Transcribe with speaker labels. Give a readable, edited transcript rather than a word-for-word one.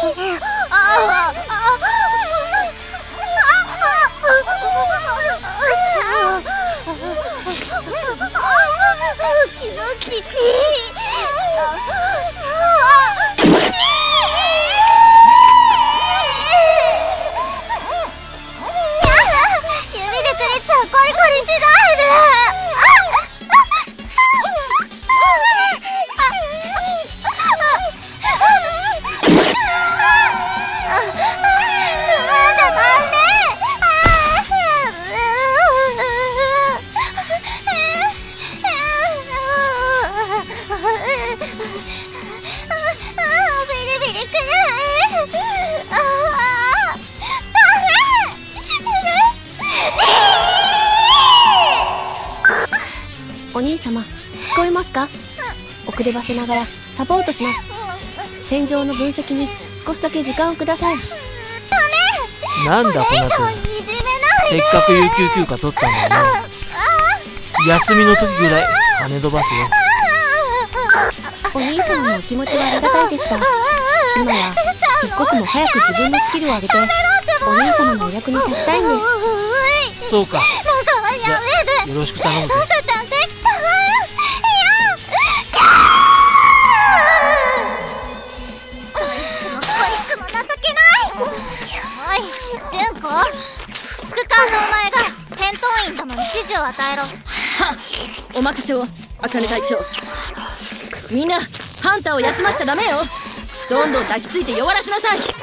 Speaker 1: お兄様、聞こえますか？遅ればせながらサポートします。戦場の分析に少しだけ時間をください。
Speaker 2: なんだこの子、せっかく有給休暇取ったんだよな。休みの時ぐらい金飛ばすよ。
Speaker 1: お兄様のお気持ちはありがたいですが、今は一刻も早く自分のスキルを上げてお兄様のお役に立ちたいんです。
Speaker 2: そうか。じゃよろしく頼むぜ。
Speaker 3: 副官のお前が戦闘員どもに指示を与えろ。はっ、
Speaker 4: お任せを、茜隊長。みんなハンターを休ませちゃダメよ。どんどん抱きついて弱らしなさい。